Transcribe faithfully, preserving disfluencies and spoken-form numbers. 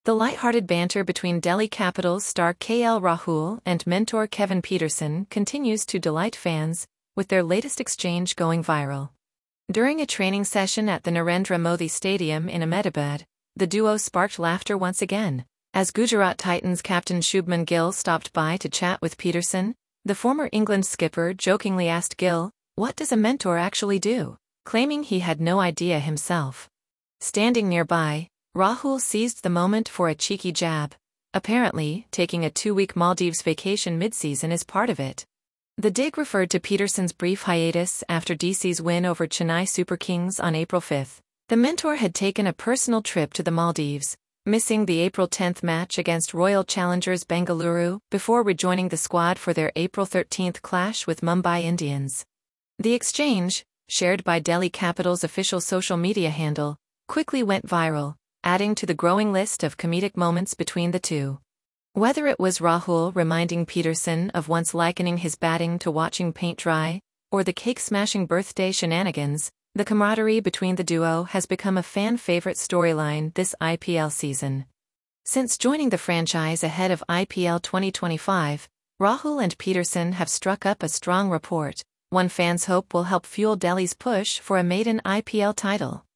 The light-hearted banter between Delhi Capitals star K L Rahul and mentor Kevin Pietersen continues to delight fans, with their latest exchange going viral. During a training session at the Narendra Modi Stadium in Ahmedabad, the duo sparked laughter once again. As Gujarat Titans captain Shubman Gill stopped by to chat with Pietersen, the former England skipper jokingly asked Gill, "What does a mentor actually do?" claiming he had no idea himself. Standing nearby, Rahul seized the moment for a cheeky jab. Apparently, taking a two-week Maldives vacation mid-season is part of it. The dig referred to Pietersen's brief hiatus after D C's win over Chennai Super Kings on April fifth. The mentor had taken a personal trip to the Maldives, missing the April tenth match against Royal Challengers Bengaluru before rejoining the squad for their April thirteenth clash with Mumbai Indians. The exchange, shared by Delhi Capitals' official social media handle, quickly went viral, adding to the growing list of comedic moments between the two. Whether it was Rahul reminding Pietersen of once likening his batting to watching paint dry, or the cake-smashing birthday shenanigans, the camaraderie between the duo has become a fan-favorite storyline this I P L season. Since joining the franchise ahead of I P L twenty twenty-five, Rahul and Pietersen have struck up a strong rapport, one fans hope will help fuel Delhi's push for a maiden I P L title.